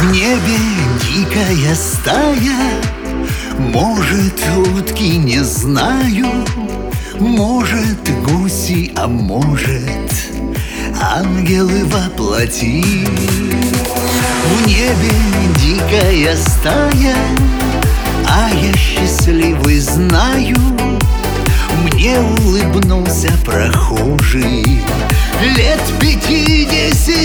В небе дикая стая, может, утки, не знаю, может, гуси, а может, ангелы воплоти. В небе дикая стая, а я счастливый знаю. Мне улыбнулся прохожий лет 50.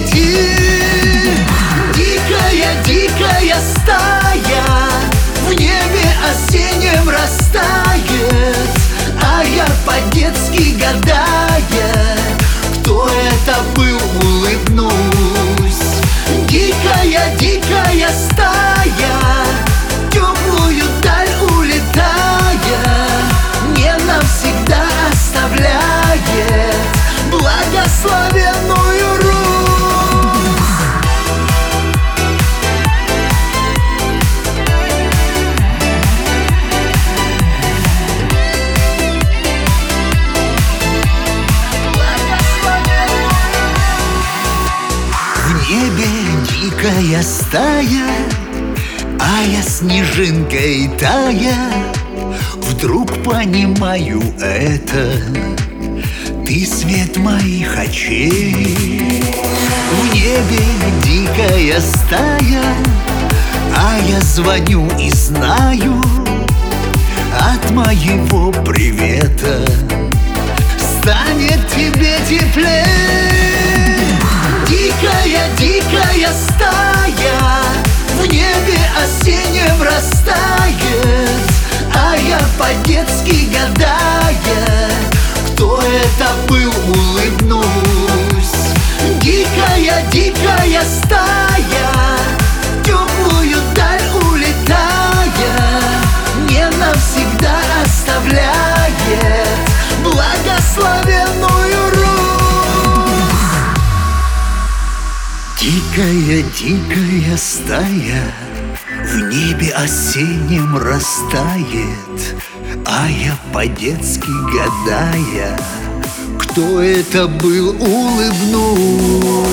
Дикая, дикая стая в небе осеннем растает, а я по-детски гадая, кто это был, улыбнусь. Дикая, дикая стая, теплую даль улетая, не навсегда оставляет благословенную руку. В небе дикая стая, а я снежинкой тая, вдруг понимаю это: ты свет моих очей. В небе дикая стая, а я звоню и знаю, от моего привета станет тебе теплее. Дикая, дикая стая в небе осеннем растает, а я по-детски гадая, кто это был, улыбнусь. Дикая, дикая стая, теплую даль улетая, не навсегда оставляет благословенную руку. Дикая, дикая стая в небе осеннем растает, а я по-детски гадая, кто это был, улыбнусь.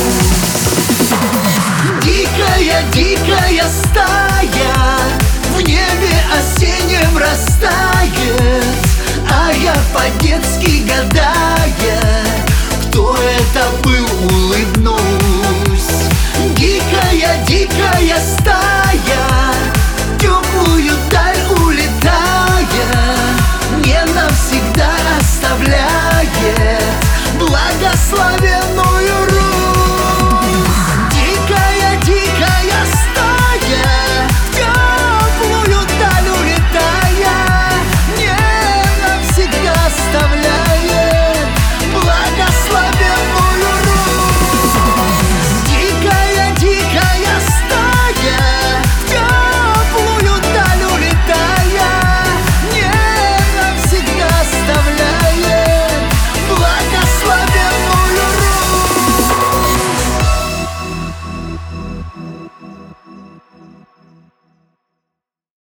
Дикая, дикая стая в небе осеннем растает, а я по-детски гадая, кто это был, улыбнусь. Дикая, дикая стая, теплую даль улетая, не навсегда оставляет благословенную